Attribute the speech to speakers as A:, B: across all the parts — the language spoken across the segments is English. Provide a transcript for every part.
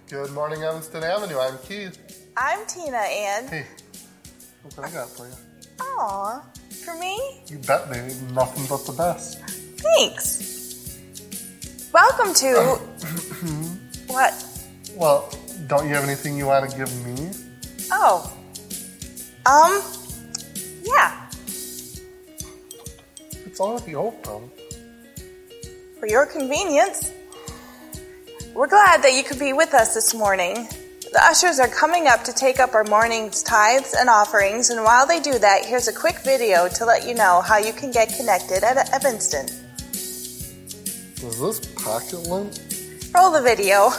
A: Good morning, Evanston Avenue. I'm Keith.
B: I'm Tina, and...
A: Hey, look what I got for you.
B: Aw, for me?
A: You bet, baby. Nothing but the best.
B: Thanks. Welcome to... What?
A: Well, don't you have anything you want to give me?
B: Oh. Yeah.
A: It's already open.
B: For your convenience. We're glad that you could be with us this morning. The ushers are coming up to take up our morning's tithes and offerings, and while they do that, here's a quick video to let you know how you can get connected at Evanston.
A: Is this Pocket Link?
B: Roll the video.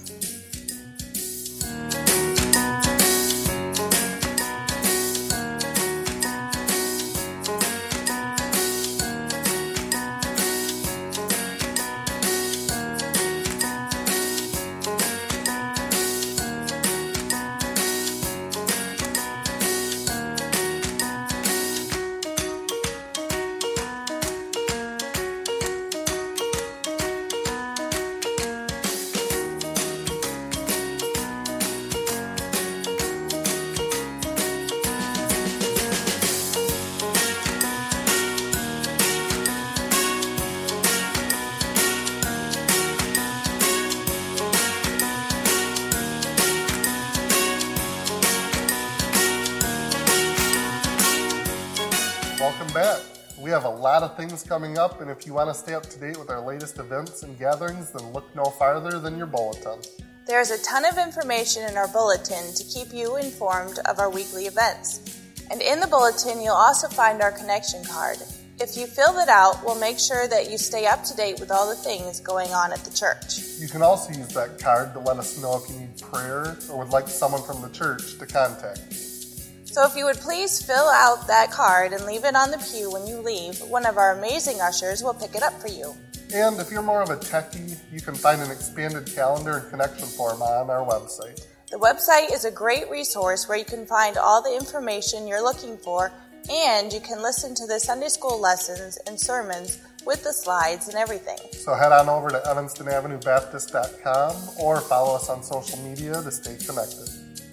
A: Welcome back. We have a lot of things coming up, and if you want to stay up to date with our latest events and gatherings, then look no farther than your bulletin.
B: There's a ton of information in our bulletin to keep you informed of our weekly events. And in the bulletin, you'll also find our connection card. If you fill it out, we'll make sure that you stay up to date with all the things going on at the church.
A: You can also use that card to let us know if you need prayer or would like someone from the church to contact you.
B: So if you would please fill out that card and leave it on the pew when you leave, one of our amazing ushers will pick it up for you.
A: And if you're more of a techie, you can find an expanded calendar and connection form on our website.
B: The website is a great resource where you can find all the information you're looking for, and you can listen to the Sunday school lessons and sermons with the slides and everything.
A: So head on over to evanstonavenuebaptist.com or follow us on social media to stay connected.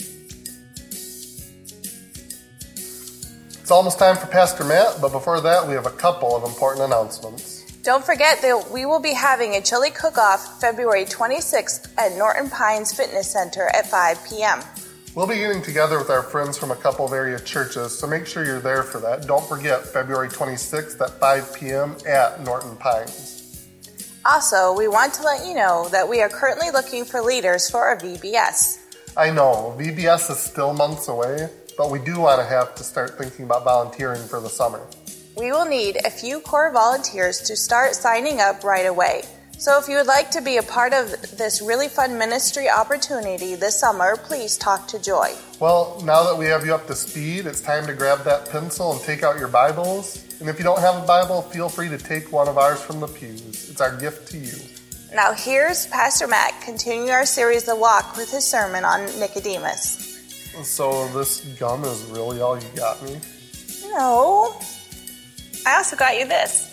A: It's almost time for Pastor Matt, but before that, we have a couple of important announcements.
B: Don't forget that we will be having a chili cook-off February 26th at Norton Pines Fitness Center at 5 p.m.
A: We'll be getting together with our friends from a couple of area churches, so make sure you're there for that. Don't forget, February 26th at 5 p.m. at Norton Pines.
B: Also, we want to let you know that we are currently looking for leaders for our VBS.
A: I know, VBS is still months away, but we do want to start thinking about volunteering for the summer.
B: We will need a few core volunteers to start signing up right away. So if you would like to be a part of this really fun ministry opportunity this summer, please talk to Joy.
A: Well, now that we have you up to speed, it's time to grab that pencil and take out your Bibles. And if you don't have a Bible, feel free to take one of ours from the pews. It's our gift to you.
B: Now here's Pastor Matt continuing our series, The Walk, with his sermon on Nicodemus.
A: So this gum is really all you got me?
B: No. I also got you this.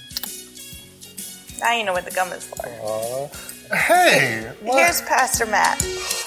B: Now you know what the gum is for.
A: Hey! What?
B: Here's Pastor Matt.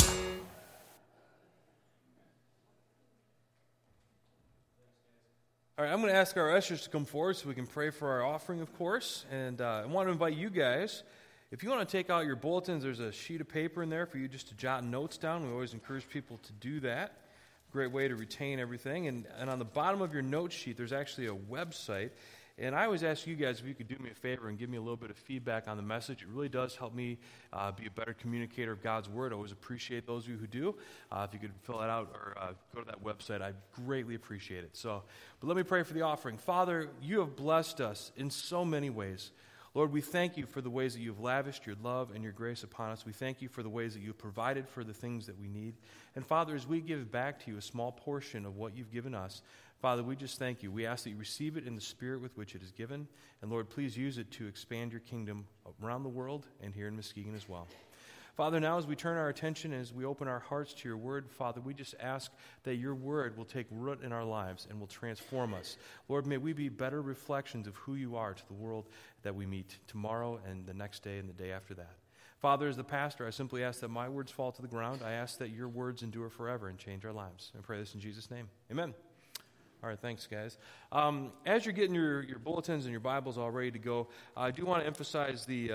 C: All right, I'm going to ask our ushers to come forward so we can pray for our offering, of course. And I want to invite you guys, if you want to take out your bulletins, there's a sheet of paper in there for you just to jot notes down. We always encourage people to do that. Great way to retain everything. And on the bottom of your note sheet, there's actually a website. And I always ask you guys if you could do me a favor and give me a little bit of feedback on the message. It really does help me be a better communicator of God's Word. I always appreciate those of you who do. If you could fill that out or go to that website, I'd greatly appreciate it. But let me pray for the offering. Father, you have blessed us in so many ways. Lord, we thank you for the ways that you've lavished your love and your grace upon us. We thank you for the ways that you've provided for the things that we need. And Father, as we give back to you a small portion of what you've given us, Father, we just thank you. We ask that you receive it in the spirit with which it is given. And Lord, please use it to expand your kingdom around the world and here in Muskegon as well. Father, now as we turn our attention, as we open our hearts to your word, Father, we just ask that your word will take root in our lives and will transform us. Lord, may we be better reflections of who you are to the world that we meet tomorrow and the next day and the day after that. Father, as the pastor, I simply ask that my words fall to the ground. I ask that your words endure forever and change our lives. I pray this in Jesus' name. Amen. All right, thanks, guys. As you're getting your bulletins and your Bibles all ready to go, I do want to emphasize the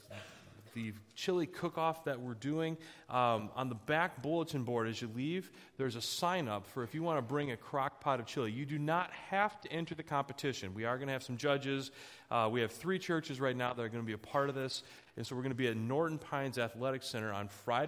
C: chili cook-off that we're doing. On the back bulletin board as you leave, there's a sign-up for if you want to bring a crock pot of chili. You do not have to enter the competition. We are going to have some judges. We have 3 churches right now that are going to be a part of this. And so we're going to be at Norton Pines Athletic Center on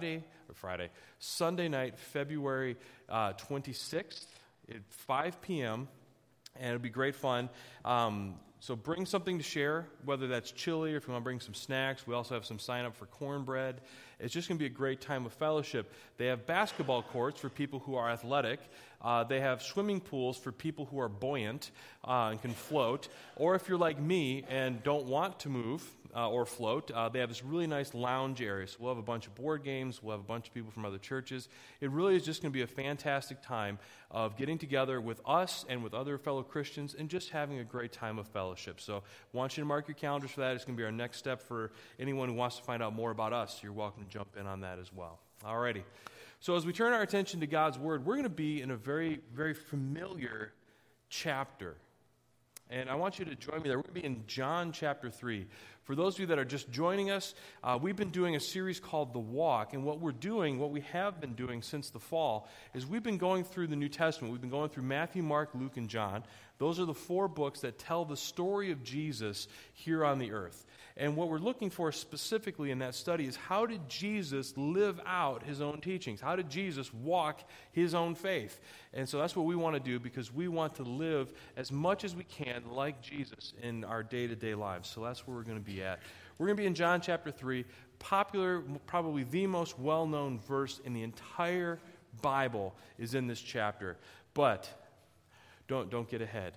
C: Sunday night, February 26th at 5 p.m., and it'll be great fun. So bring something to share, whether that's chili or if you want to bring some snacks. We also have some sign up for cornbread. It's just going to be a great time of fellowship. They have basketball courts for people who are athletic. They have swimming pools for people who are buoyant and can float. Or if you're like me and don't want to move or float, they have this really nice lounge area. So we'll have a bunch of board games. We'll have a bunch of people from other churches. It really is just going to be a fantastic time of getting together with us and with other fellow Christians and just having a great time of fellowship. So I want you to mark your calendars for that. It's going to be our next step for anyone who wants to find out more about us. You're welcome to jump in on that as well. Alrighty. So as we turn our attention to God's Word, we're going to be in a very, very familiar chapter. And I want you to join me there. We're going to be in John chapter 3. For those of you that are just joining us, we've been doing a series called The Walk. And what we have been doing since the fall, is we've been going through the New Testament. We've been going through Matthew, Mark, Luke, and John. Those are the 4 books that tell the story of Jesus here on the earth. And what we're looking for specifically in that study is how did Jesus live out his own teachings? How did Jesus walk his own faith? And so that's what we want to do because we want to live as much as we can like Jesus in our day-to-day lives. So that's where we're going to be at. We're going to be in John chapter 3, popular, probably the most well-known verse in the entire Bible is in this chapter. But don't get ahead.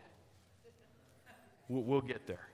C: We'll get there.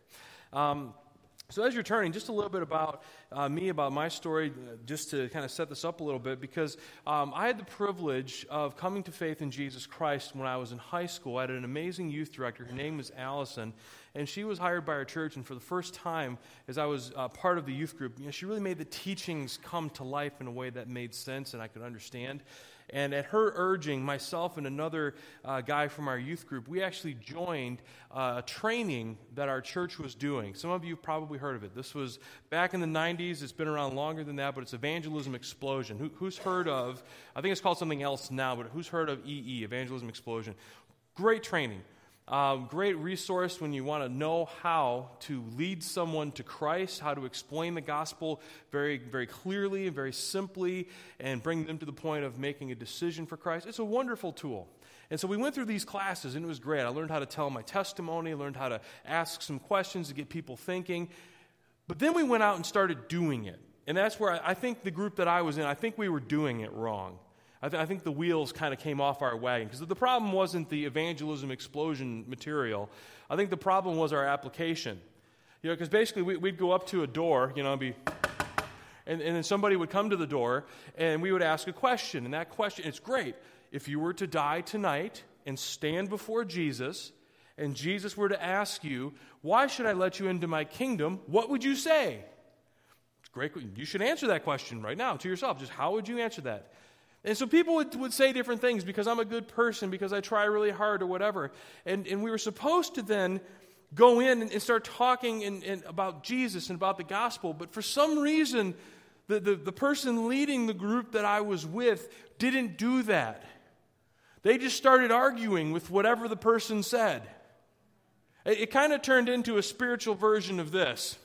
C: So as you're turning, just a little bit about me, about my story, just to kind of set this up a little bit, because I had the privilege of coming to faith in Jesus Christ when I was in high school. I had an amazing youth director. Her name was Allison, and she was hired by our church, and for the first time, as I was part of the youth group, she really made the teachings come to life in a way that made sense and I could understand. And at her urging, myself and another guy from our youth group, we actually joined a training that our church was doing. Some of you have probably heard of it. This was back in the 90s. It's been around longer than that, but it's Evangelism Explosion. Who's heard of, I think it's called something else now, but who's heard of EE, Evangelism Explosion? Great training. Great resource when you want to know how to lead someone to Christ, how to explain the gospel very, very clearly and very simply, and bring them to the point of making a decision for Christ. It's a wonderful tool. And so we went through these classes, and it was great. I learned how to tell my testimony, learned how to ask some questions to get people thinking. But then we went out and started doing it. And that's where I think the group that I was in, I think we were doing it wrong. I think the wheels kind of came off our wagon. Because the problem wasn't the evangelism explosion material. I think the problem was our application. Because basically we'd go up to a door, and then somebody would come to the door, and we would ask a question. And that question, it's great. If you were to die tonight and stand before Jesus, and Jesus were to ask you, why should I let you into my kingdom, what would you say? It's great. You should answer that question right now to yourself. Just how would you answer that? And so people would say different things because I'm a good person, because I try really hard or whatever. And we were supposed to then go in and start talking and about Jesus and about the gospel. But for some reason, the person leading the group that I was with didn't do that. They just started arguing with whatever the person said. It kind of turned into a spiritual version of this.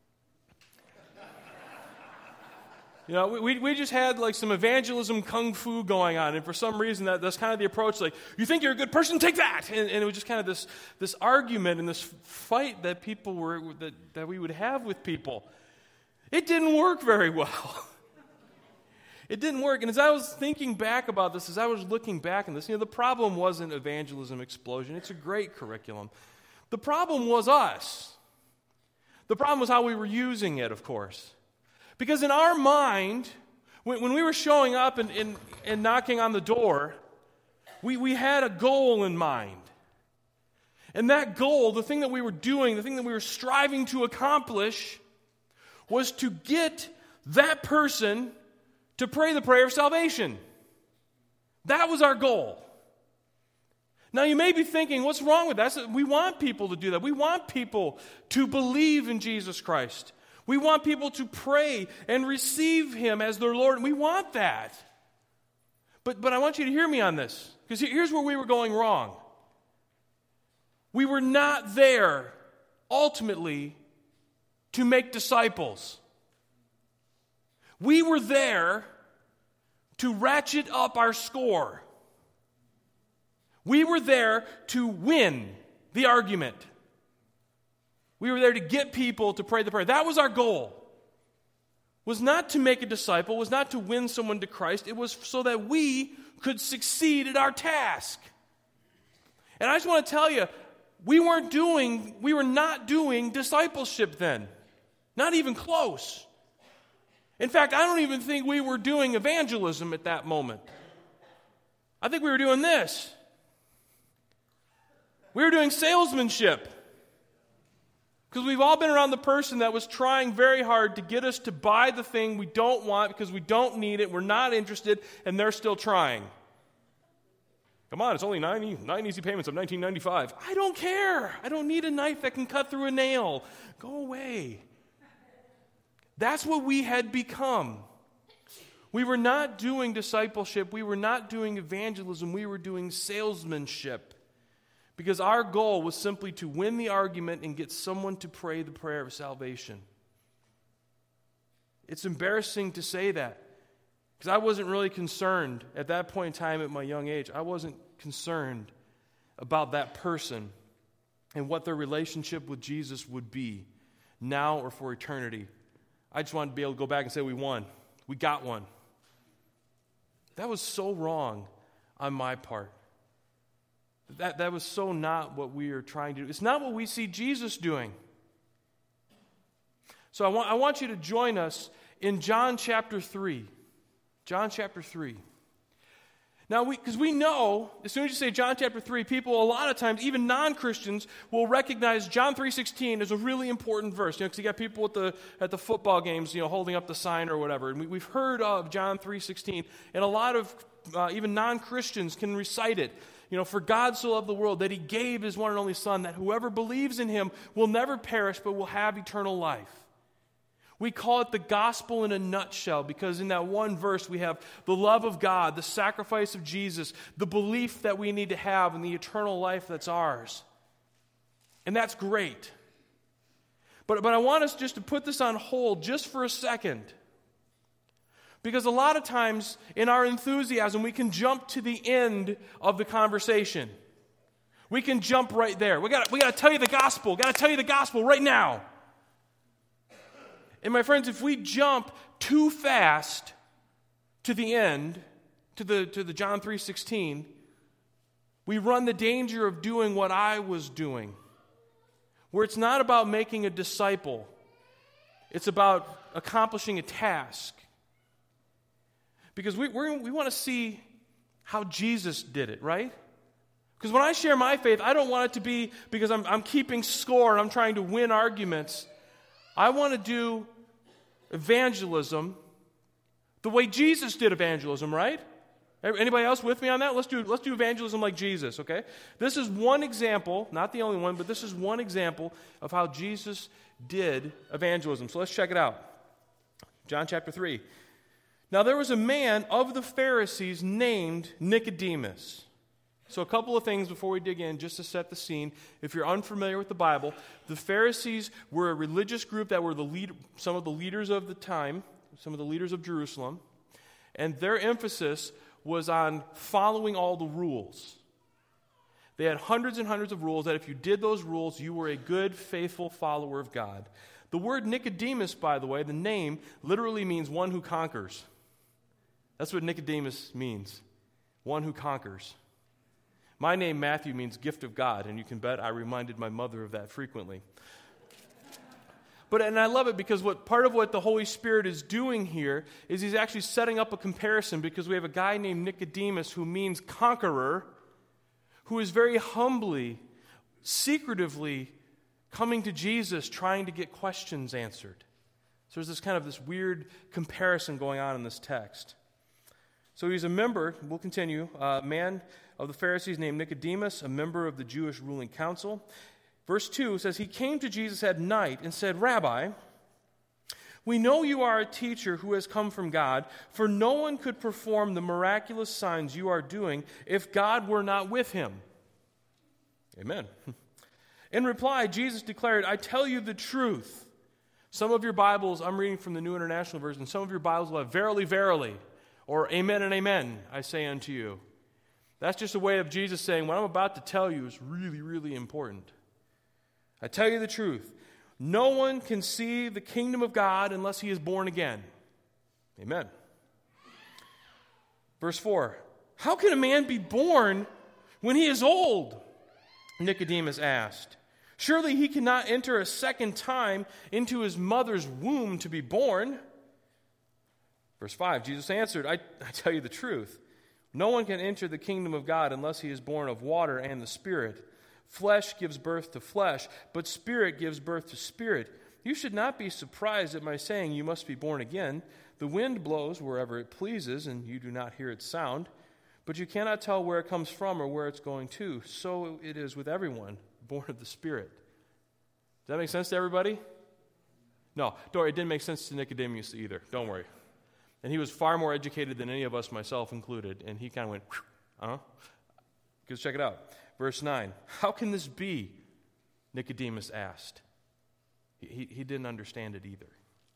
C: We just had like some evangelism kung fu going on, and for some reason that's kind of the approach. Like, you think you're a good person, take that, and it was just kind of this argument and this fight that people were that we would have with people. It didn't work very well. It didn't work, and as I was thinking back about this, as I was looking back on this, the problem wasn't Evangelism Explosion. It's a great curriculum. The problem was us. The problem was how we were using it, of course. Because in our mind, when we were showing up and knocking on the door, we had a goal in mind. And that goal, the thing that we were doing, the thing that we were striving to accomplish, was to get that person to pray the prayer of salvation. That was our goal. Now you may be thinking, what's wrong with that? We want people to do that. We want people to believe in Jesus Christ. We want people to pray and receive Him as their Lord. We want that. But I want you to hear me on this, because here's where we were going wrong. We were not there, ultimately, to make disciples. We were there to ratchet up our score. We were there to win the argument. We were there to get people to pray the prayer. That was our goal. Was not to make a disciple, was not to win someone to Christ. It was so that we could succeed at our task. And I just want to tell you, we were not doing discipleship then. Not even close. In fact, I don't even think we were doing evangelism at that moment. I think we were doing this. We were doing salesmanship. Because we've all been around the person that was trying very hard to get us to buy the thing we don't want because we don't need it, we're not interested, and they're still trying. Come on, it's only 9 easy payments of $19.95. I don't care. I don't need a knife that can cut through a nail. Go away. That's what we had become. We were not doing discipleship. We were not doing evangelism. We were doing salesmanship. Because our goal was simply to win the argument and get someone to pray the prayer of salvation. It's embarrassing to say that. Because I wasn't really concerned at that point in time at my young age. I wasn't concerned about that person and what their relationship with Jesus would be now or for eternity. I just wanted to be able to go back and say we won. We got one. That was so wrong on my part. That was so not what we are trying to do. It's not what we see Jesus doing. So I want you to join us in John chapter 3. John chapter 3. Now, because we know, as soon as you say John chapter 3, people a lot of times, even non-Christians, will recognize John 3:16 as a really important verse. Because you got people at the football games, holding up the sign or whatever. And we've heard of John 3:16, and a lot of even non-Christians can recite it. For God so loved the world that He gave His one and only Son, that whoever believes in Him will never perish but will have eternal life. We call it the gospel in a nutshell because in that one verse we have the love of God, the sacrifice of Jesus, the belief that we need to have in the eternal life that's ours. And that's great. But I want us just to put this on hold just for a second. Because a lot of times in our enthusiasm we can jump to the end of the conversation. We can jump right there. We got to tell you the gospel. Got to tell you the gospel right now. And my friends, if we jump too fast to the end, to the John 3:16, we run the danger of doing what I was doing, where it's not about making a disciple. It's about accomplishing a task. Because we want to see how Jesus did it, right? Because when I share my faith, I don't want it to be because I'm keeping score and I'm trying to win arguments. I want to do evangelism the way Jesus did evangelism, right? Anybody else with me on that? Let's do evangelism like Jesus, okay? This is one example, not the only one, but this is one example of how Jesus did evangelism. So let's check it out. John chapter 3. Now there was a man of the Pharisees named Nicodemus. So a couple of things before we dig in, just to set the scene. If you're unfamiliar with the Bible, the Pharisees were a religious group that were some of the leaders of the time, some of the leaders of Jerusalem, and their emphasis was on following all the rules. They had hundreds and hundreds of rules that if you did those rules, you were a good, faithful follower of God. The word Nicodemus, by the way, the name, literally means one who conquers. That's what Nicodemus means, one who conquers. My name, Matthew, means gift of God, and you can bet I reminded my mother of that frequently. And I love it because part of what the Holy Spirit is doing here is He's actually setting up a comparison because we have a guy named Nicodemus who means conqueror, who is very humbly, secretively coming to Jesus trying to get questions answered. So there's this weird comparison going on in this text. So he's a member, we'll continue, a man of the Pharisees named Nicodemus, a member of the Jewish ruling council. Verse 2 says, he came to Jesus at night and said, Rabbi, we know you are a teacher who has come from God, for no one could perform the miraculous signs you are doing if God were not with him. Amen. In reply, Jesus declared, I tell you the truth. Some of your Bibles, I'm reading from the New International Version, some of your Bibles will have verily, verily, or amen and amen, I say unto you. That's just a way of Jesus saying, what I'm about to tell you is really, really important. I tell you the truth. No one can see the kingdom of God unless he is born again. Amen. Verse 4. How can a man be born when he is old? Nicodemus asked. Surely he cannot enter a second time into his mother's womb to be born. Verse 5. Jesus answered, I tell you the truth. No one can enter the kingdom of God unless he is born of water and the Spirit. Flesh gives birth to flesh, but Spirit gives birth to spirit. You should not be surprised at my saying you must be born again. The wind blows wherever it pleases, and you do not hear its sound, but you cannot tell where it comes from or where it's going to. So it is with everyone born of the Spirit. Does that make sense to everybody? No, it didn't make sense to Nicodemus either. Don't worry. And he was far more educated than any of us, myself included, and he kind of went, Because check it out. Verse 9, how can this be? Nicodemus asked. He didn't understand it either.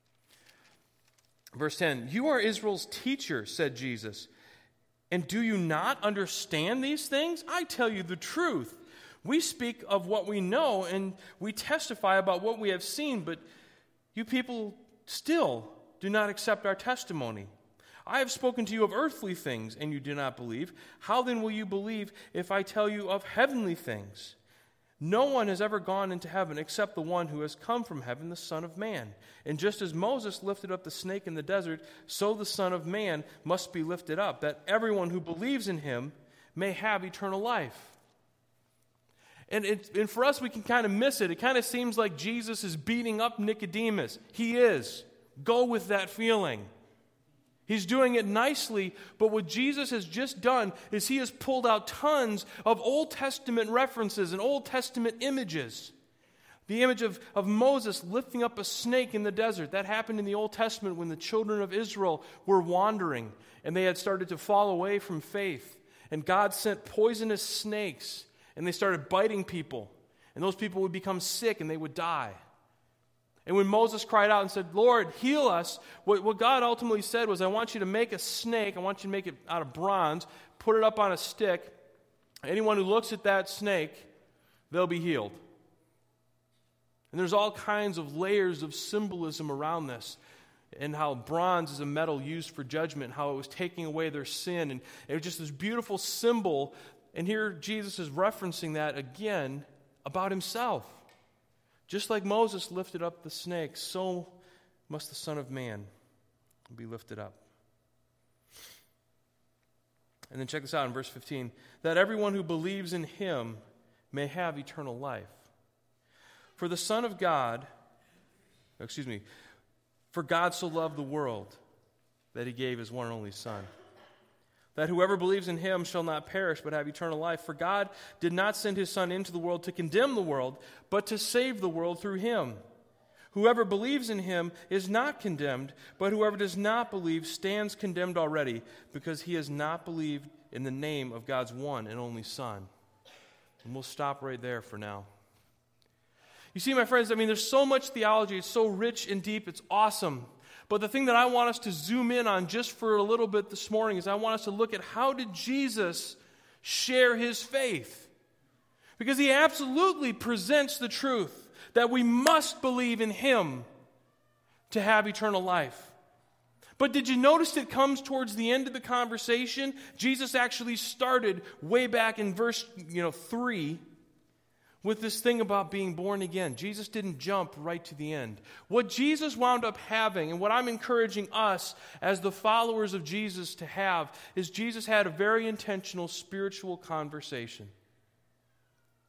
C: Verse 10, you are Israel's teacher, said Jesus. And do you not understand these things? I tell you the truth. We speak of what we know and we testify about what we have seen, but you people still do not accept our testimony. I have spoken to you of earthly things, and you do not believe. How then will you believe if I tell you of heavenly things? No one has ever gone into heaven except the one who has come from heaven, the Son of Man. And just as Moses lifted up the snake in the desert, so the Son of Man must be lifted up, that everyone who believes in him may have eternal life. And for us, we can kind of miss it. It kind of seems like Jesus is beating up Nicodemus. He is. Go with that feeling. He's doing it nicely, but what Jesus has just done is he has pulled out tons of Old Testament references and Old Testament images. The image of Moses lifting up a snake in the desert. That happened in the Old Testament when the children of Israel were wandering and they had started to fall away from faith. And God sent poisonous snakes and they started biting people. And those people would become sick and they would die. And when Moses cried out and said, Lord, heal us, what God ultimately said was, I want you to make a snake. I want you to make it out of bronze, put it up on a stick. Anyone who looks at that snake, they'll be healed. And there's all kinds of layers of symbolism around this, and how bronze is a metal used for judgment, how it was taking away their sin. And it was just this beautiful symbol. And here Jesus is referencing that again about himself. Just like Moses lifted up the snake, so must the Son of Man be lifted up. And then check this out in verse 15. That everyone who believes in him may have eternal life. For the Son of God, for God so loved the world that he gave his one and only Son, that whoever believes in him shall not perish but have eternal life. For God did not send his Son into the world to condemn the world, but to save the world through him. Whoever believes in him is not condemned, but whoever does not believe stands condemned already, because he has not believed in the name of God's one and only Son. And we'll stop right there for now. You see, my friends, there's so much theology. It's so rich and deep. It's awesome. But the thing that I want us to zoom in on just for a little bit this morning is I want us to look at how did Jesus share his faith? Because he absolutely presents the truth that we must believe in him to have eternal life. But did you notice it comes towards the end of the conversation? Jesus actually started way back in verse 3 with this thing about being born again. Jesus didn't jump right to the end. What Jesus wound up having, and what I'm encouraging us as the followers of Jesus to have, is Jesus had a very intentional spiritual conversation.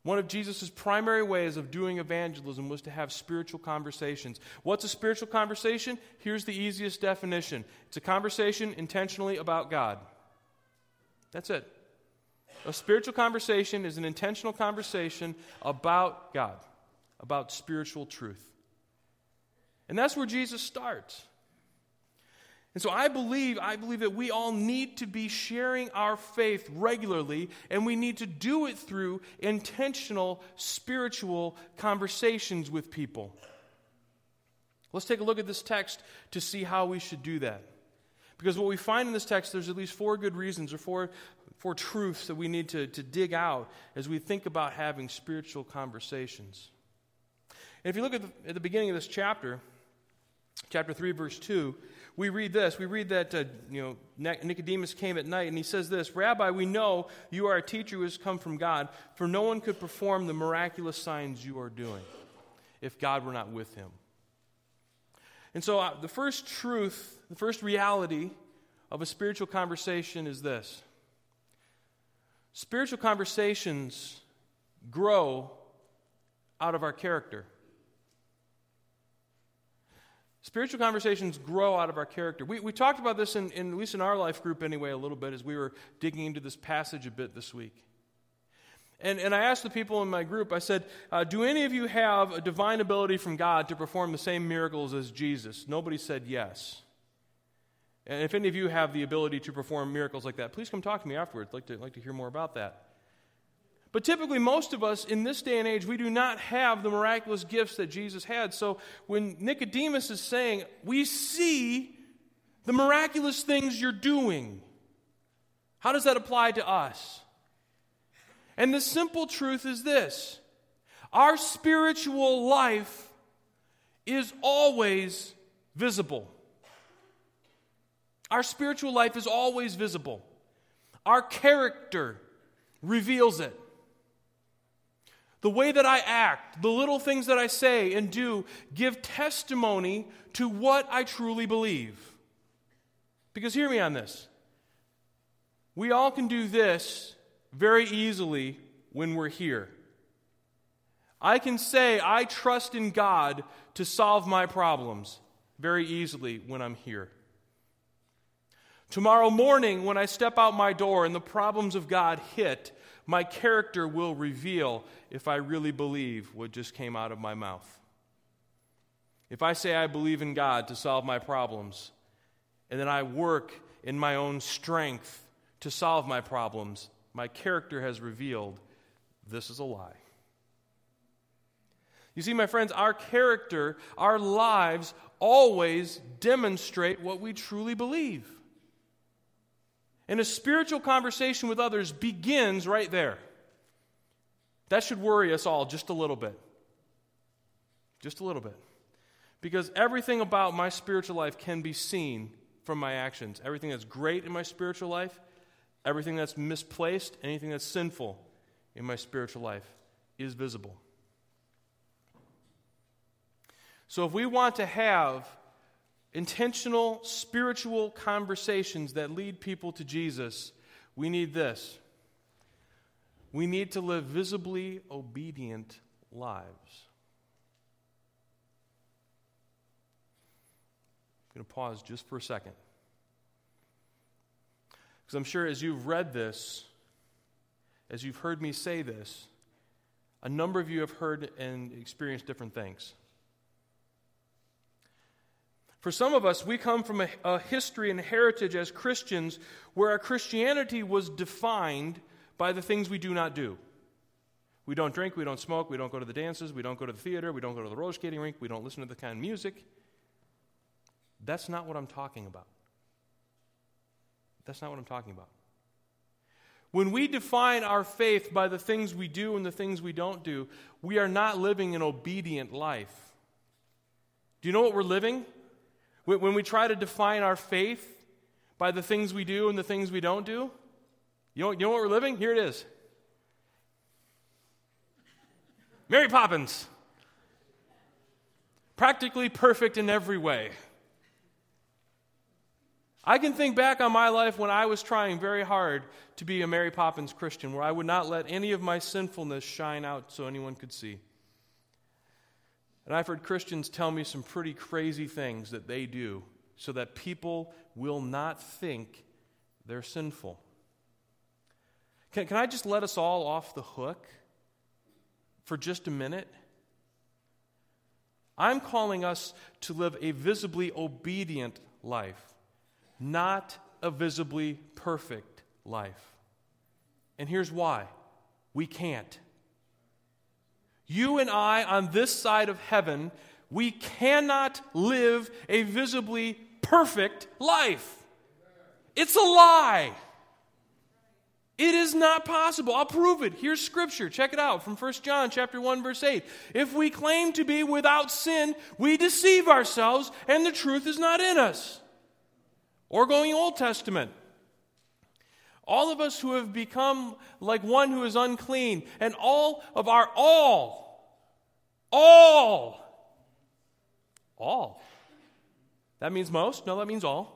C: One of Jesus' primary ways of doing evangelism was to have spiritual conversations. What's a spiritual conversation? Here's the easiest definition. It's a conversation intentionally about God. That's it. A spiritual conversation is an intentional conversation about God, about spiritual truth. And that's where Jesus starts. And so I believe that we all need to be sharing our faith regularly, and we need to do it through intentional spiritual conversations with people. Let's take a look at this text to see how we should do that. Because what we find in this text, there's at least 4 good reasons or four truths that we need to dig out as we think about having spiritual conversations. And if you look at the beginning of this chapter 3, verse 2, we read this. We read that Nicodemus came at night, and he says this, "Rabbi, we know you are a teacher who has come from God, for no one could perform the miraculous signs you are doing if God were not with him." And so the first truth, the first reality of a spiritual conversation is this. Spiritual conversations grow out of our character. Spiritual conversations grow out of our character. We talked about this, at least in our life group anyway, a little bit as we were digging into this passage a bit this week. And I asked the people in my group, I said, do any of you have a divine ability from God to perform the same miracles as Jesus? Nobody said yes. And if any of you have the ability to perform miracles like that, please come talk to me afterwards. I'd like to hear more about that. But typically, most of us in this day and age, we do not have the miraculous gifts that Jesus had. So when Nicodemus is saying, we see the miraculous things you're doing, how does that apply to us? And the simple truth is this: our spiritual life is always visible. Our spiritual life is always visible. Our character reveals it. The way that I act, the little things that I say and do, give testimony to what I truly believe. Because hear me on this. We all can do this very easily when we're here. I can say I trust in God to solve my problems very easily when I'm here. Tomorrow morning, when I step out my door and the problems of God hit, my character will reveal if I really believe what just came out of my mouth. If I say I believe in God to solve my problems, and then I work in my own strength to solve my problems, my character has revealed this is a lie. You see, my friends, our character, our lives always demonstrate what we truly believe. And a spiritual conversation with others begins right there. That should worry us all just a little bit. Just a little bit. Because everything about my spiritual life can be seen from my actions. Everything that's great in my spiritual life, everything that's misplaced, anything that's sinful in my spiritual life is visible. So if we want to have intentional spiritual conversations that lead people to Jesus, we need this. We need to live visibly obedient lives. I'm going to pause just for a second. Because I'm sure as you've read this, as you've heard me say this, a number of you have heard and experienced different things. For some of us, we come from a history and heritage as Christians where our Christianity was defined by the things we do not do. We don't drink, we don't smoke, we don't go to the dances, we don't go to the theater, we don't go to the roller skating rink, we don't listen to the kind of music. That's not what I'm talking about. That's not what I'm talking about. When we define our faith by the things we do and the things we don't do, we are not living an obedient life. Do you know what we're living? When we try to define our faith by the things we do and the things we don't do, you know what we're living? Here it is. Mary Poppins. Practically perfect in every way. I can think back on my life when I was trying very hard to be a Mary Poppins Christian, where I would not let any of my sinfulness shine out so anyone could see. And I've heard Christians tell me some pretty crazy things that they do so that people will not think they're sinful. Can I just let us all off the hook for just a minute? I'm calling us to live a visibly obedient life, not a visibly perfect life. And here's why. We can't. You and I, on this side of heaven, we cannot live a visibly perfect life. It's a lie. It is not possible. I'll prove it. Here's Scripture. Check it out from 1 John chapter 1, verse 8. If we claim to be without sin, we deceive ourselves, and the truth is not in us. Or going Old Testament. All of us who have become like one who is unclean, and all. That means most? No, that means all.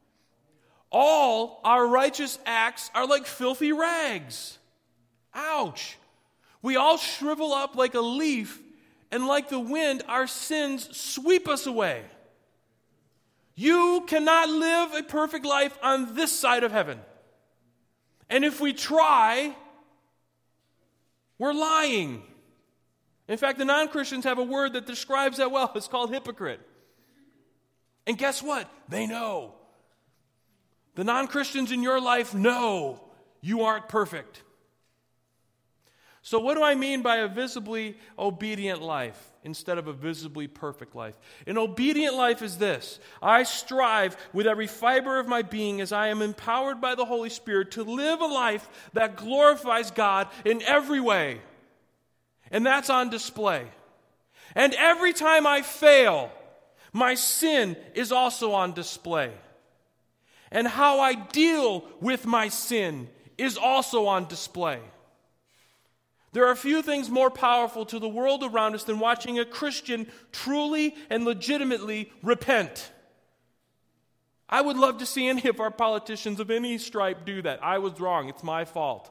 C: All our righteous acts are like filthy rags. Ouch. We all shrivel up like a leaf, and like the wind, our sins sweep us away. You cannot live a perfect life on this side of heaven. And if we try, we're lying. In fact, the non-Christians have a word that describes that well. It's called hypocrite. And guess what? They know. The non-Christians in your life know you aren't perfect. So what do I mean by a visibly obedient life instead of a visibly perfect life? An obedient life is this. I strive with every fiber of my being as I am empowered by the Holy Spirit to live a life that glorifies God in every way. And that's on display. And every time I fail, my sin is also on display. And how I deal with my sin is also on display. There are few things more powerful to the world around us than watching a Christian truly and legitimately repent. I would love to see any of our politicians of any stripe do that. I was wrong. It's my fault.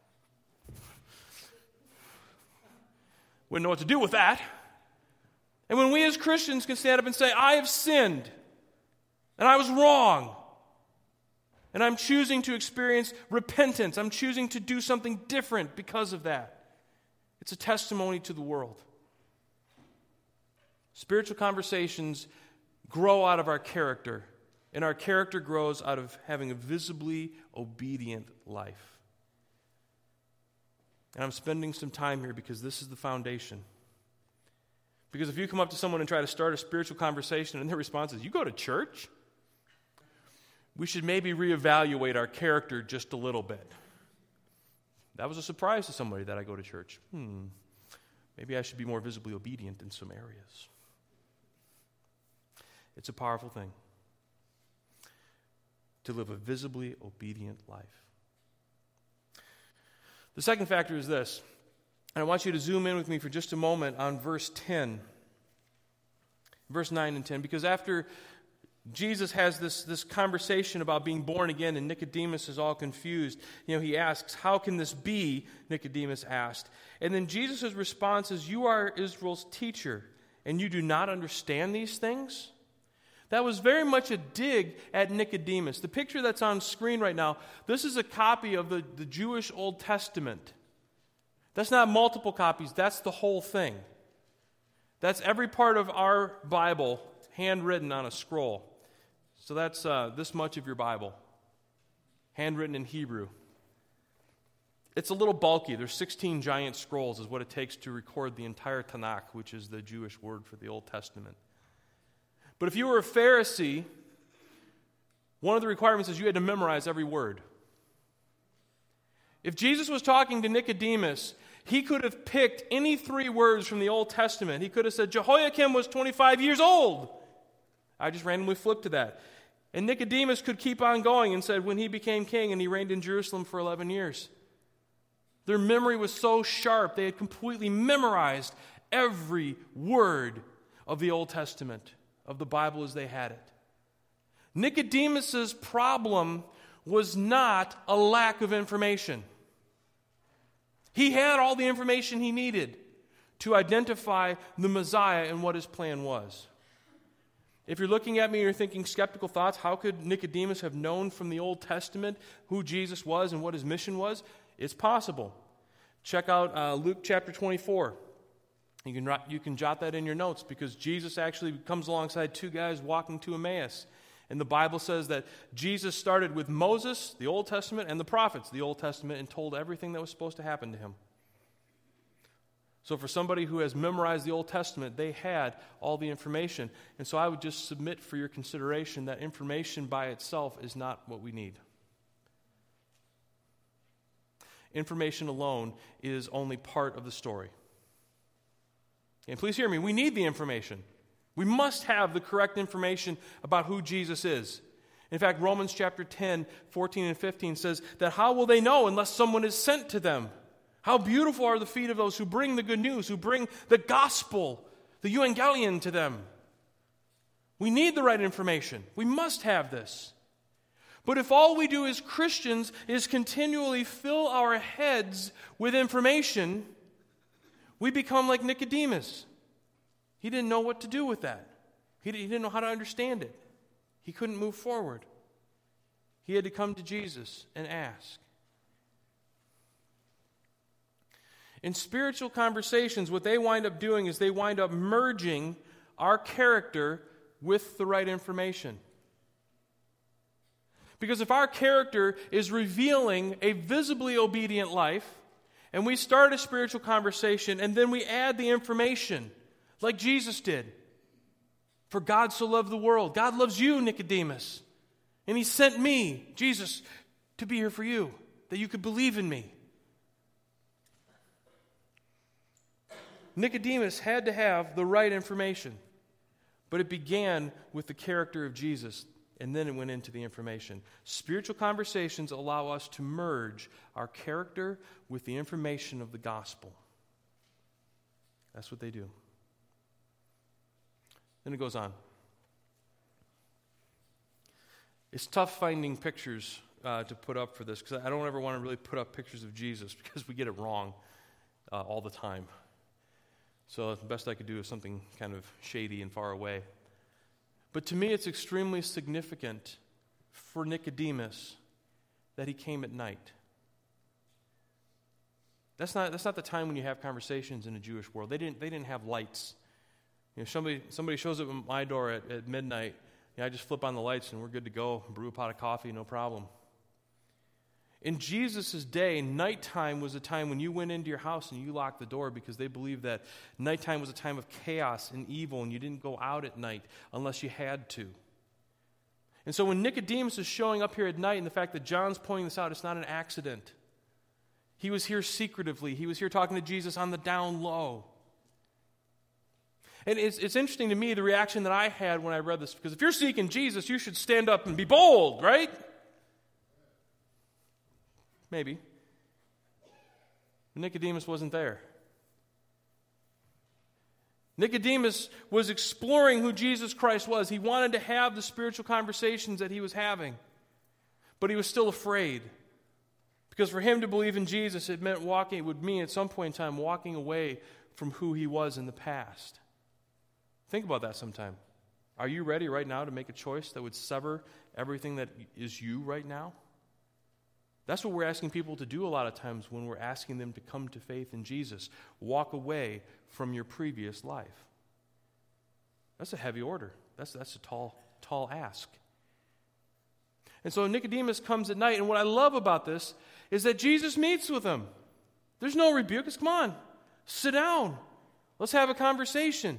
C: Wouldn't know what to do with that. And when we as Christians can stand up and say, I have sinned, and I was wrong, and I'm choosing to experience repentance. I'm choosing to do something different because of that. It's a testimony to the world. Spiritual conversations grow out of our character, and our character grows out of having a visibly obedient life. And I'm spending some time here because this is the foundation. Because if you come up to someone and try to start a spiritual conversation and their response is, you go to church? We should maybe reevaluate our character just a little bit. That was a surprise to somebody that I go to church. Maybe I should be more visibly obedient in some areas. It's a powerful thing to live a visibly obedient life. The second factor is this, and I want you to zoom in with me for just a moment on verse 10, verse 9 and 10, because after Jesus has this conversation about being born again, and Nicodemus is all confused. He asks, how can this be? Nicodemus asked. And then Jesus' response is, you are Israel's teacher, and you do not understand these things? That was very much a dig at Nicodemus. The picture that's on screen right now, this is a copy of the Jewish Old Testament. That's not multiple copies, that's the whole thing. That's every part of our Bible handwritten on a scroll. So that's this much of your Bible, handwritten in Hebrew. It's a little bulky. There's 16 giant scrolls is what it takes to record the entire Tanakh, which is the Jewish word for the Old Testament. But if you were a Pharisee, one of the requirements is you had to memorize every word. If Jesus was talking to Nicodemus, he could have picked any 3 words from the Old Testament. He could have said, Jehoiakim was 25 years old. I just randomly flipped to that. And Nicodemus could keep on going and said when he became king and he reigned in Jerusalem for 11 years. Their memory was so sharp, they had completely memorized every word of the Old Testament, of the Bible as they had it. Nicodemus's problem was not a lack of information. He had all the information he needed to identify the Messiah and what his plan was. If you're looking at me and you're thinking skeptical thoughts, how could Nicodemus have known from the Old Testament who Jesus was and what his mission was? It's possible. Check out Luke chapter 24. You can jot that in your notes because Jesus actually comes alongside two guys walking to Emmaus. And the Bible says that Jesus started with Moses, the Old Testament, and the prophets, the Old Testament, and told everything that was supposed to happen to him. So for somebody who has memorized the Old Testament, they had all the information. And so I would just submit for your consideration that information by itself is not what we need. Information alone is only part of the story. And please hear me, we need the information. We must have the correct information about who Jesus is. In fact, Romans chapter 10, 14 and 15 says that how will they know unless someone is sent to them? How beautiful are the feet of those who bring the good news, who bring the gospel, the euangelion to them. We need the right information. We must have this. But if all we do as Christians is continually fill our heads with information, we become like Nicodemus. He didn't know what to do with that. He didn't know how to understand it. He couldn't move forward. He had to come to Jesus and ask. In spiritual conversations, what they wind up doing is they wind up merging our character with the right information. Because if our character is revealing a visibly obedient life, and we start a spiritual conversation, and then we add the information, like Jesus did. For God so loved the world. God loves you, Nicodemus. And He sent me, Jesus, to be here for you, that you could believe in me. Nicodemus had to have the right information. But it began with the character of Jesus, and then it went into the information. Spiritual conversations allow us to merge our character with the information of the gospel. That's what they do. Then it goes on. It's tough finding pictures to put up for this because I don't ever want to really put up pictures of Jesus because we get it wrong all the time. So the best I could do is something kind of shady and far away. But to me, it's extremely significant for Nicodemus that he came at night. That's not the time when you have conversations in a Jewish world. They didn't have lights. You know, somebody shows up at my door at midnight. I just flip on the lights and we're good to go. Brew a pot of coffee, no problem. In Jesus' day, nighttime was a time when you went into your house and you locked the door because they believed that nighttime was a time of chaos and evil and you didn't go out at night unless you had to. And so when Nicodemus is showing up here at night and the fact that John's pointing this out, it's not an accident. He was here secretively. He was here talking to Jesus on the down low. And it's interesting to me the reaction that I had when I read this, because if you're seeking Jesus, you should stand up and be bold, right? Maybe. Nicodemus wasn't there. Nicodemus was exploring who Jesus Christ was. He wanted to have the spiritual conversations that he was having, but he was still afraid. Because for him to believe in Jesus, it would mean at some point in time walking away from who he was in the past. Think about that sometime. Are you ready right now to make a choice that would sever everything that is you right now? That's what we're asking people to do a lot of times when we're asking them to come to faith in Jesus. Walk away from your previous life. That's a heavy order. That's a tall ask. And so Nicodemus comes at night, and what I love about this is that Jesus meets with him. There's no rebuke. It's, come on, sit down. Let's have a conversation.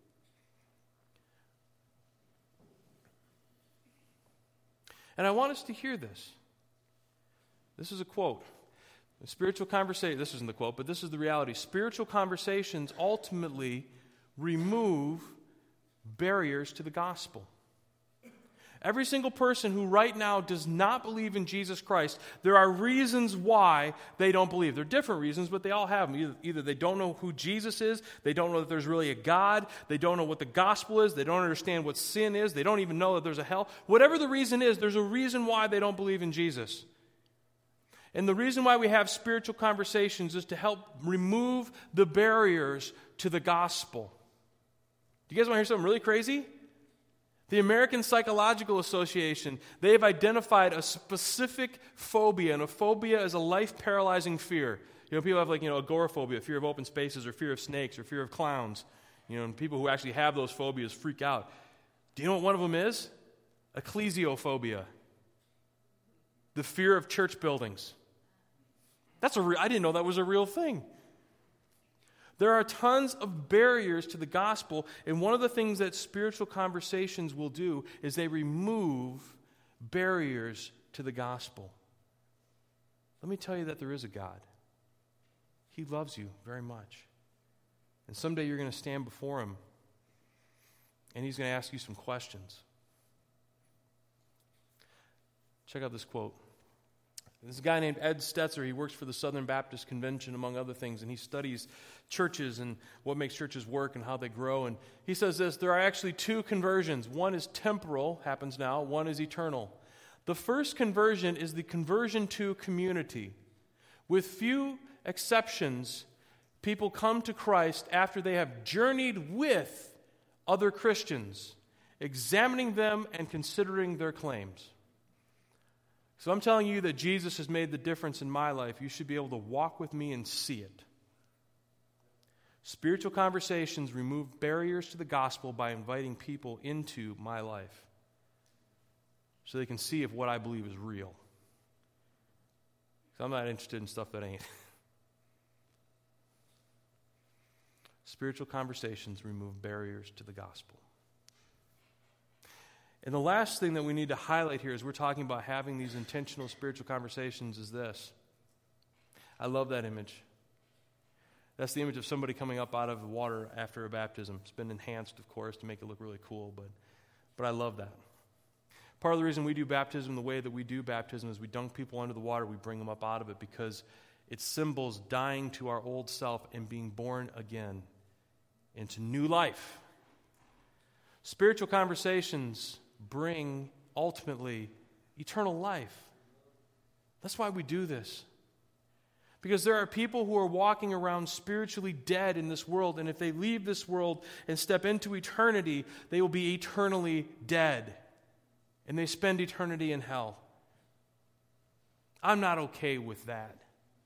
C: And I want us to hear this. This is a quote. Spiritual conversation, this isn't the quote, but this is the reality. Spiritual conversations ultimately remove barriers to the gospel. Every single person who right now does not believe in Jesus Christ, there are reasons why they don't believe. They're different reasons, but they all have them. Either they don't know who Jesus is, they don't know that there's really a God, they don't know what the gospel is, they don't understand what sin is, they don't even know that there's a hell. Whatever the reason is, there's a reason why they don't believe in Jesus. And the reason why we have spiritual conversations is to help remove the barriers to the gospel. Do you guys want to hear something really crazy? The American Psychological Association, they've identified a specific phobia, and a phobia is a life-paralyzing fear. You know, people have agoraphobia, fear of open spaces, or fear of snakes, or fear of clowns. You know, and people who actually have those phobias freak out. Do you know what one of them is? Ecclesiophobia. The fear of church buildings. I didn't know that was a real thing. There are tons of barriers to the gospel, and one of the things that spiritual conversations will do is they remove barriers to the gospel. Let me tell you that there is a God. He loves you very much. And someday you're going to stand before Him, and He's going to ask you some questions. Check out this quote. This guy named Ed Stetzer, he works for the Southern Baptist Convention, among other things, and he studies churches and what makes churches work and how they grow. And he says this: there are actually two conversions. One is temporal, happens now. One is eternal. The first conversion is the conversion to community. With few exceptions, people come to Christ after they have journeyed with other Christians, examining them and considering their claims. So I'm telling you that Jesus has made the difference in my life. You should be able to walk with me and see it. Spiritual conversations remove barriers to the gospel by inviting people into my life so they can see if what I believe is real. Because I'm not interested in stuff that ain't. Spiritual conversations remove barriers to the gospel. And the last thing that we need to highlight here as we're talking about having these intentional spiritual conversations is this. I love that image. That's the image of somebody coming up out of the water after a baptism. It's been enhanced, of course, to make it look really cool, but I love that. Part of the reason we do baptism the way that we do baptism is we dunk people under the water, we bring them up out of it, because it symbols dying to our old self and being born again into new life. Spiritual conversations bring, ultimately, eternal life. That's why we do this. Because there are people who are walking around spiritually dead in this world, and if they leave this world and step into eternity, they will be eternally dead. And they spend eternity in hell. I'm not okay with that.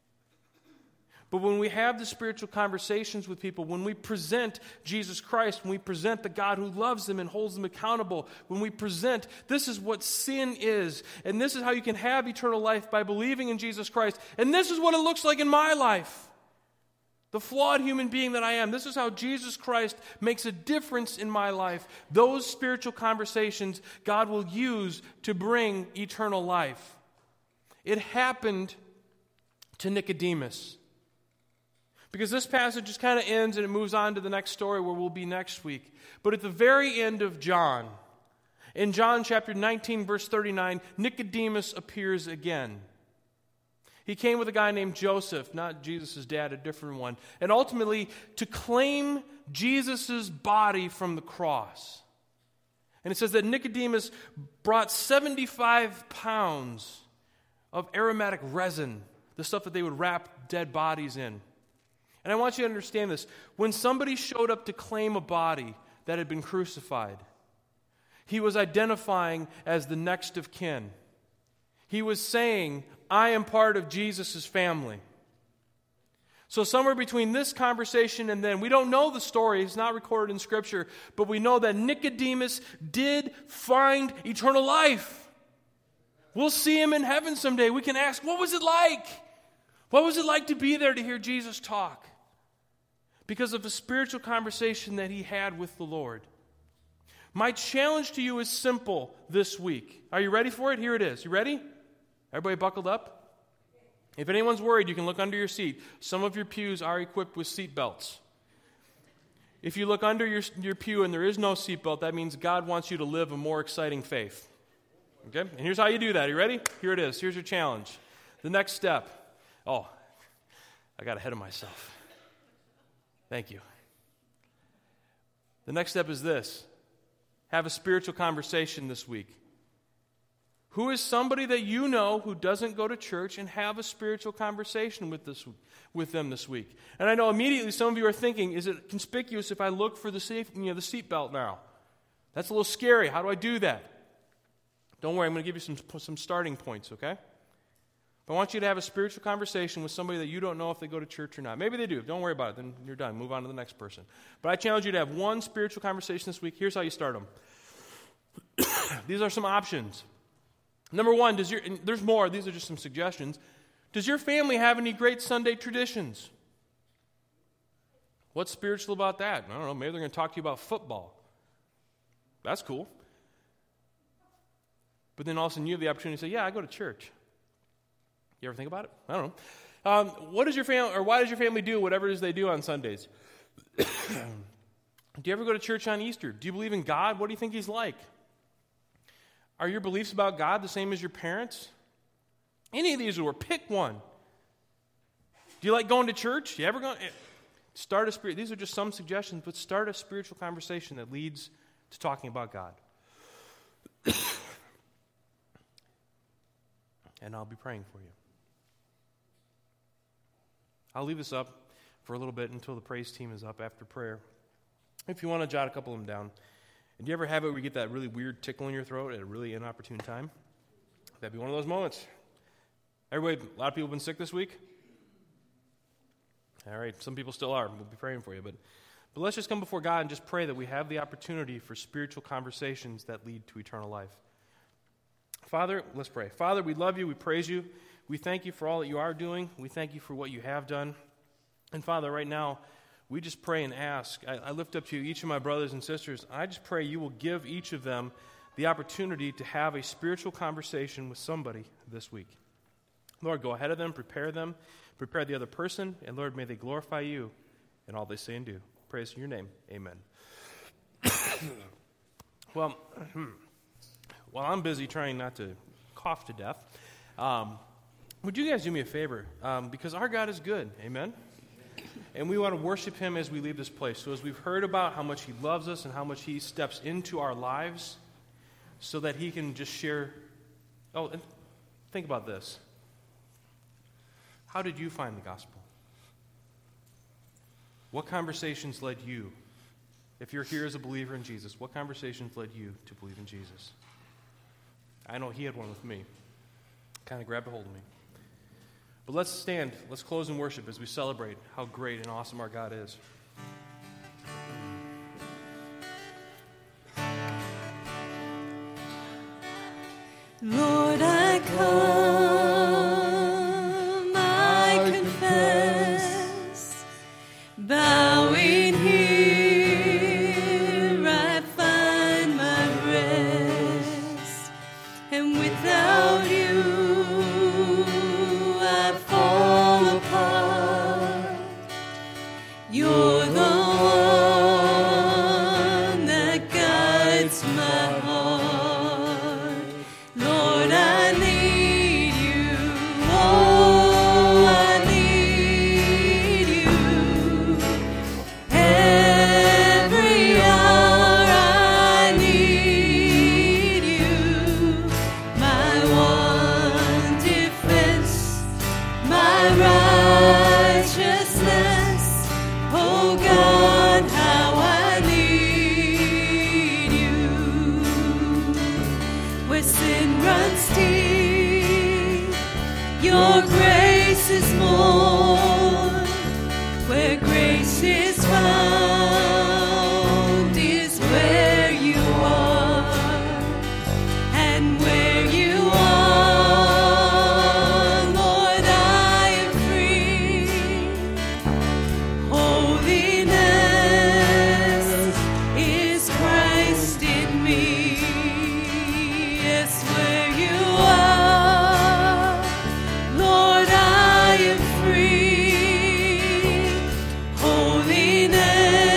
C: But when we have the spiritual conversations with people, when we present Jesus Christ, when we present the God who loves them and holds them accountable, when we present this is what sin is, and this is how you can have eternal life by believing in Jesus Christ, and this is what it looks like in my life, the flawed human being that I am, this is how Jesus Christ makes a difference in my life. Those spiritual conversations God will use to bring eternal life. It happened to Nicodemus. Because this passage just kind of ends and it moves on to the next story where we'll be next week. But at the very end of John, in John chapter 19, verse 39, Nicodemus appears again. He came with a guy named Joseph, not Jesus' dad, a different one, and ultimately to claim Jesus' body from the cross. And it says that Nicodemus brought 75 pounds of aromatic resin, the stuff that they would wrap dead bodies in. And I want you to understand this. When somebody showed up to claim a body that had been crucified, he was identifying as the next of kin. He was saying, I am part of Jesus' family. So somewhere between this conversation and then, we don't know the story, it's not recorded in Scripture, but we know that Nicodemus did find eternal life. We'll see him in heaven someday. We can ask, what was it like? What was it like to be there to hear Jesus talk? Because of the spiritual conversation that he had with the Lord. My challenge to you is simple this week. Are you ready for it? Here it is. You ready? Everybody buckled up? If anyone's worried, you can look under your seat. Some of your pews are equipped with seat belts. If you look under your pew and there is no seat belt, that means God wants you to live a more exciting faith. Okay? And here's how you do that. Are you ready? Here it is. Here's your challenge. The next step. Oh, I got ahead of myself. Thank you. The next step is this. Have a spiritual conversation this week. Who is somebody that you know who doesn't go to church, and have a spiritual conversation with them this week? And I know immediately some of you are thinking, is it conspicuous if I look for the seatbelt now? That's a little scary. How do I do that? Don't worry, I'm going to give you some starting points, okay? But I want you to have a spiritual conversation with somebody that you don't know if they go to church or not. Maybe they do. Don't worry about it. Then you're done. Move on to the next person. But I challenge you to have one spiritual conversation this week. Here's how you start them. These are some options. Number one, and there's more. These are just some suggestions. Does your family have any great Sunday traditions? What's spiritual about that? I don't know. Maybe they're going to talk to you about football. That's cool. But then all of a sudden you have the opportunity to say, yeah, I go to church. You ever think about it? I don't know. What does your family, or why does your family do whatever it is they do on Sundays? Do you ever go to church on Easter? Do you believe in God? What do you think He's like? Are your beliefs about God the same as your parents? Any of these, or pick one. Do you like going to church? You ever go? Start a spirit. These are just some suggestions, but start a spiritual conversation that leads to talking about God. And I'll be praying for you. I'll leave this up for a little bit until the praise team is up after prayer. If you want to jot a couple of them down. And do you ever have it where you get that really weird tickle in your throat at a really inopportune time? That'd be one of those moments. Everybody, a lot of people have been sick this week? All right, some people still are. We'll be praying for you. But let's just come before God and just pray that we have the opportunity for spiritual conversations that lead to eternal life. Father, let's pray. Father, we love you. We praise you. We thank you for all that you are doing. We thank you for what you have done. And Father, right now, we just pray and ask. I lift up to you each of my brothers and sisters. I just pray you will give each of them the opportunity to have a spiritual conversation with somebody this week. Lord, go ahead of them, prepare the other person, and Lord, may they glorify you in all they say and do. Praise in your name. Amen. Well, while I'm busy trying not to cough to death, would you guys do me a favor? Because our God is good. Amen? And we want to worship Him as we leave this place. So as we've heard about how much He loves us and how much He steps into our lives so that He can just share. Oh, and think about this. How did you find the gospel? What conversations led you? If you're here as a believer in Jesus, what conversations led you to believe in Jesus? I know He had one with me. Kind of grabbed a hold of me. But let's stand, let's close in worship as we celebrate how great and awesome our God is.
D: Lord, I come, I confess, bowing here I find my rest, and without you I fall apart. You're the one that guides my heart. Lord, I need you. Oh, I need you. Every hour I need you. My one defense, my righteousness. Oh God, how I need you. Where sin runs deep, your grace is more. Where grace is found is where you are. And where you are, Lord, I am free. Holiness is Christ in me. Yes, where you are, Lord, I am free. Holiness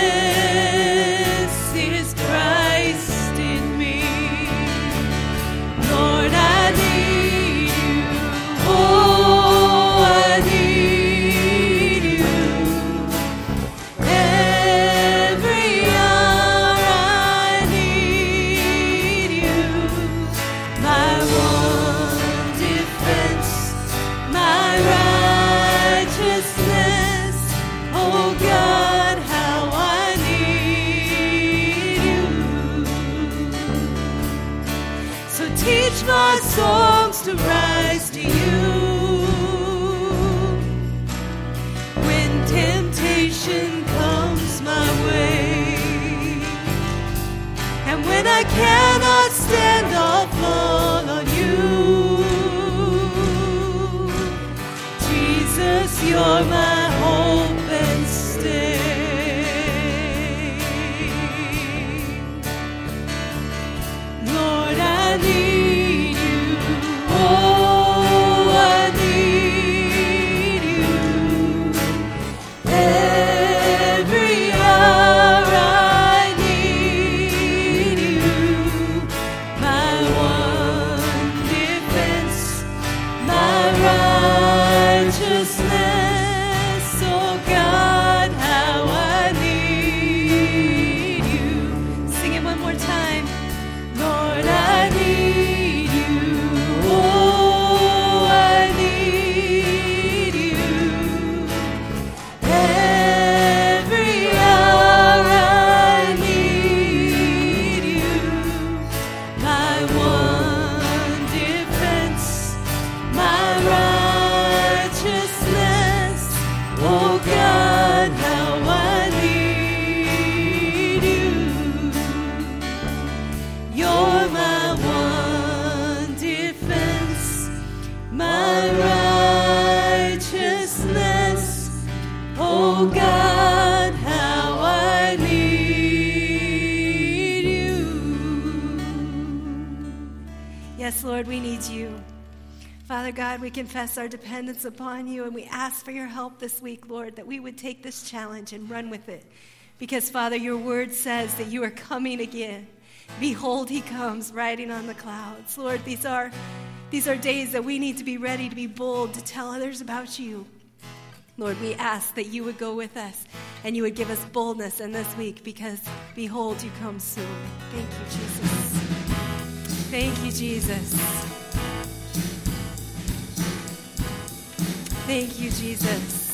D: You're my hope and stay. Lord, I need you. Oh, I need you. Every hour I need you. My one defense, my righteousness. Oh God, how I need you. Sing it one more time. Lord, I need you. Oh, I need you. Every hour I need you. My one defense, my righteousness. Oh God, how I need you. You're my one defense, my righteousness. Oh God, how I need you.
E: Yes, Lord, we need you. Father God, we confess our dependence upon you, and we ask for your help this week, Lord, that we would take this challenge and run with it. Because, Father, your word says that you are coming again. Behold, he comes riding on the clouds. Lord, these are days that we need to be ready to be bold, to tell others about you. Lord, we ask that you would go with us and you would give us boldness in this week, because, behold, you come soon. Thank you, Jesus. Thank you, Jesus. Thank you, Jesus.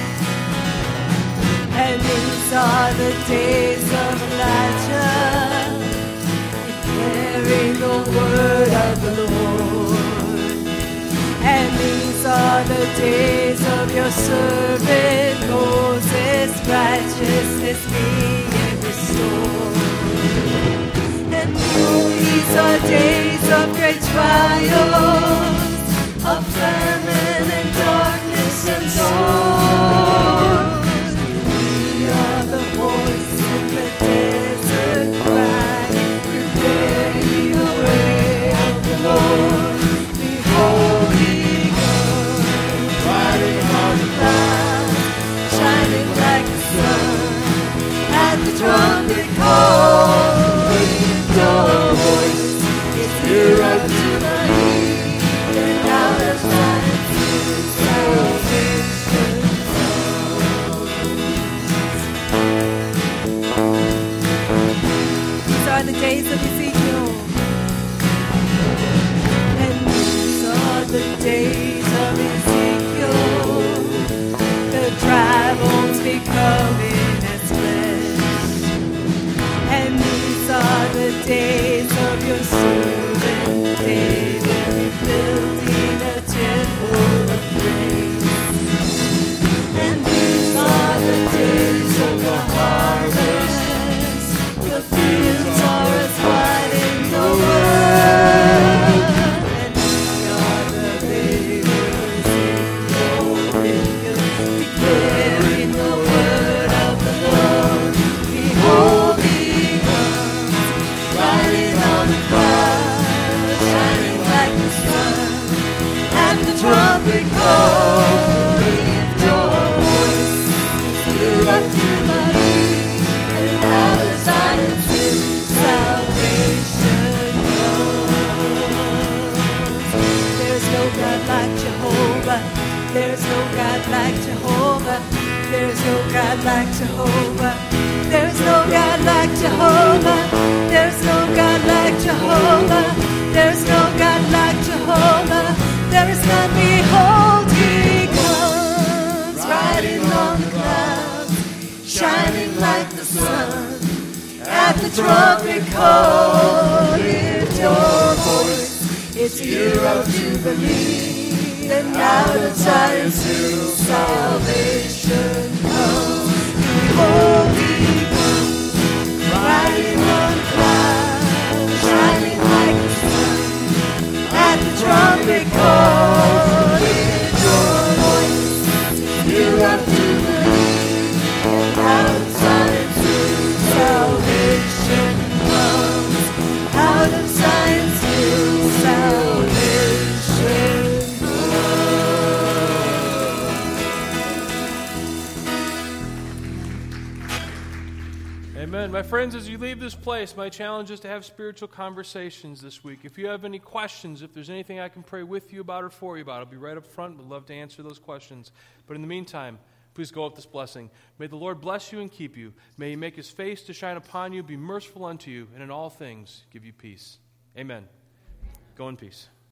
D: And these are the days of Elijah, declaring the word of the Lord. And these are the days of your servant Moses, righteousness being restored. And these are days of great trials, of famine and darkness and sorrow. We are the voice in the desert crying, prepare ye the way of the Lord. Behold, he comes, riding on the clouds, shining like the sun. At the trumpet call, lift your voice, it's here unto my need, and out of Zion salvation comes.
E: These are the days of Ezekiel.
D: And these are the days of Ezekiel, the dry bones becoming as flesh. And these are the days of your servant David, building a temple of praise. And these are the days of the harvest, the fields are as white in the world. And we are the laborers in your vineyard, declaring the word of the Lord. Behold, he comes, riding on the clouds, shining like the sun. And the trumpet call, lift your voice, fill up to my need, and out of Zion's hill salvation comes. There's no God like Jehovah. There's no God like Jehovah. There's no God like Jehovah. There's no God like Jehovah. There's no God like Jehovah. There's no God like Jehovah. There is none. Behold, he comes, riding on the clouds, shining like the sun. At the trumpet call, lift your voice, it's year of Jubilee, and out of Zion's hill salvation comes. Behold, he comes, riding on clouds, shining like the sun. At the trumpet call, lift your voice,
C: Amen. My friends, as you leave this place, my challenge is to have spiritual conversations this week. If you have any questions, if there's anything I can pray with you about or for you about, I'll be right up front. We'd love to answer those questions. But in the meantime, please go with this blessing. May the Lord bless you and keep you. May he make his face to shine upon you, be merciful unto you, and in all things give you peace. Amen. Go in peace.